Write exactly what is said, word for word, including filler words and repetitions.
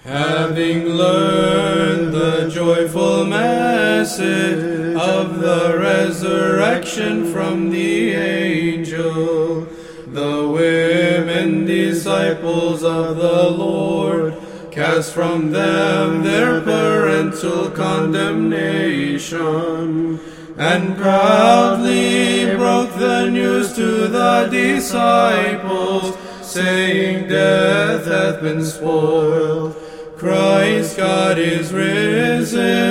Having learned the joyful message of the resurrection from the angel, the women disciples of the Lord cast from them their parental condemnation, and proudly broke the news to the disciples, saying, Death hath been spoiled, Christ God is risen.